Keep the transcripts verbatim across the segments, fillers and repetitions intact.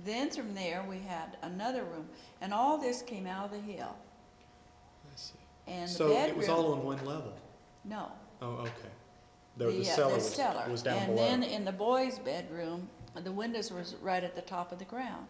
Then from there, we had another room, and all this came out of the hill. I see. And the So bedroom, it was all on one level? no, Oh, okay. The, the, the uh, cellar, the was, cellar. was down and below. then in the boys' bedroom, the windows was right at the top of the ground.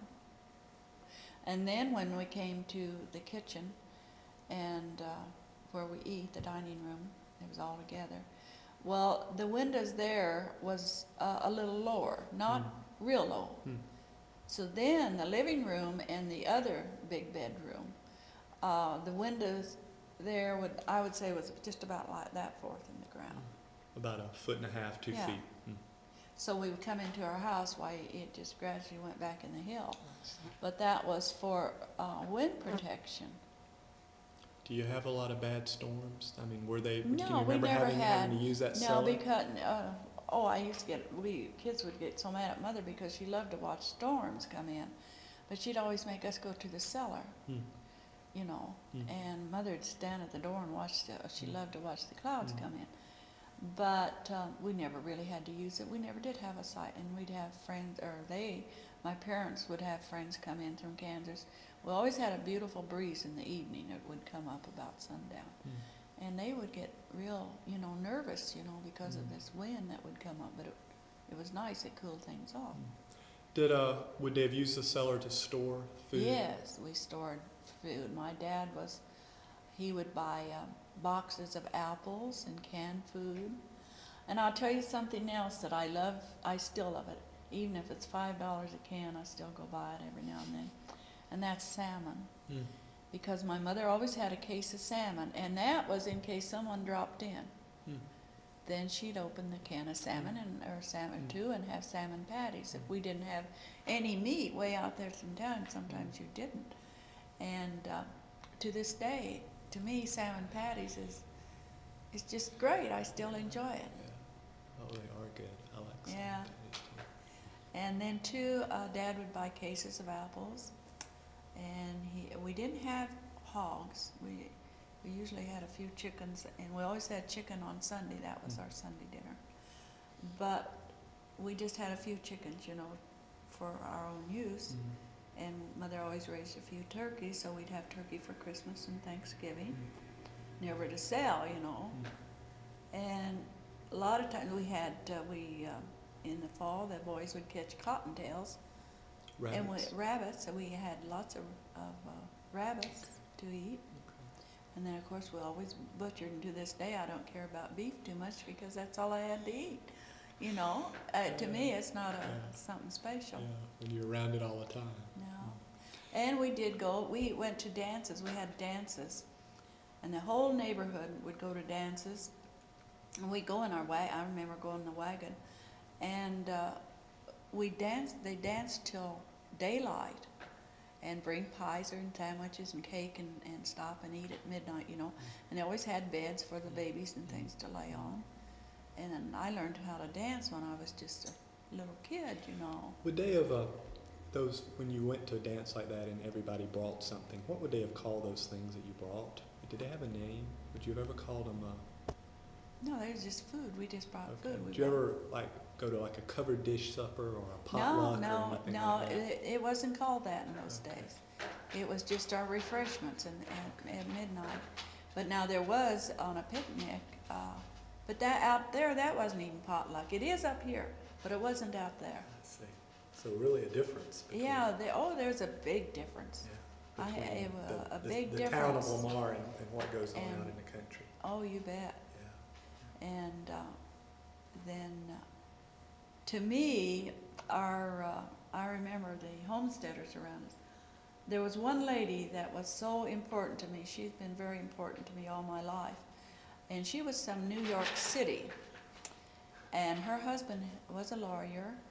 And then when we came to the kitchen and uh, where we eat, the dining room, it was all together. Well, the windows there was uh, a little lower, not Mm. real low. Mm. So then the living room and the other big bedroom, uh, the windows there would, I would say, was just about like that forth in the ground. About a foot and a half, two Yeah. feet. Mm. So we would come into our house while it just gradually went back in the hill. But that was for uh, wind protection. Do you have a lot of bad storms? I mean, were they? No, can you we remember never having, had. having to use that No, cellar? because uh, oh, I used to get. We kids would get so mad at mother because she loved to watch storms come in, but she'd always make us go to the cellar. Mm. You know, Mm. and mother'd stand at the door and watch the. She Mm. loved to watch the clouds Mm. come in, but um, we never really had to use it. We never did have a site, and we'd have friends, or they, my parents would have friends come in from Kansas. We always had a beautiful breeze in the evening. It would come up about sundown. Mm. And they would get real, you know, nervous, you know, because Mm. of this wind that would come up. But it, it was nice. It cooled things off. Did uh would they have used the cellar to store food? Yes, we stored food. My dad was, he would buy um, boxes of apples and canned food. And I'll tell you something else that I love. I still love it. Even if it's five dollars a can, I still go buy it every now and then. And that's salmon. Mm. Because my mother always had a case of salmon, and that was in case someone dropped in. Mm. Then she'd open the can of salmon and or salmon Mm. too, and have salmon patties. If Mm. we didn't have any meat way out there from town, sometimes you didn't. And uh, to this day, to me, salmon patties is is just great. I still enjoy it. Yeah. Oh, they are good. I like salmon Yeah. patties too. And then too, uh, Dad would buy cases of apples, and he we didn't have hogs. We we usually had a few chickens, and we always had chicken on Sunday. That was Mm. our Sunday dinner. But we just had a few chickens, you know, for our own use. Mm. And Mother always raised a few turkeys, so we'd have turkey for Christmas and Thanksgiving, Mm. never to sell, you know. Mm. And a lot of times we had uh, we uh, in the fall the boys would catch cottontails. Rabbits. And we, rabbits, so we had lots of, of uh, rabbits to eat. Okay. And then, of course, we always butchered, and to this day, I don't care about beef too much because that's all I had to eat. You know, uh, to me, it's not a Yeah. something special. Yeah, when you're around it all the time. No. And we did go, we went to dances, we had dances. And the whole neighborhood would go to dances. And we'd go in our wagon, I remember going in the wagon. And uh, we danced, they danced till daylight and bring pies and sandwiches and cake and, and stop and eat at midnight, you know. And they always had beds for the babies and things to lay on. And then I learned how to dance when I was just a little kid, you know. Would they have uh, those when you went to a dance like that and everybody brought something? What would they have called those things that you brought? Did they have a name? Would you have ever called them? Uh, No, they was just food. We just brought okay. food. We Did you brought- ever like go to like a covered dish supper or a No, potluck or no, anything no. like that? It, it wasn't called that in those Okay. days. It was just our refreshments and at, at midnight. But now there was on a picnic. Uh, but that out there, that wasn't even potluck. It is up here, but it wasn't out there. I see. So really a difference. between- Yeah. They, oh, there's a big difference. Yeah, I- between it was the, a the, big the difference. town of Lamar and, and what goes on And- out in the country. Oh, you bet. Yeah. And uh, then, uh, to me, our uh, I remember the homesteaders around us. There was one lady that was so important to me. She's been very important to me all my life. And she was from New York City. And her husband was a lawyer,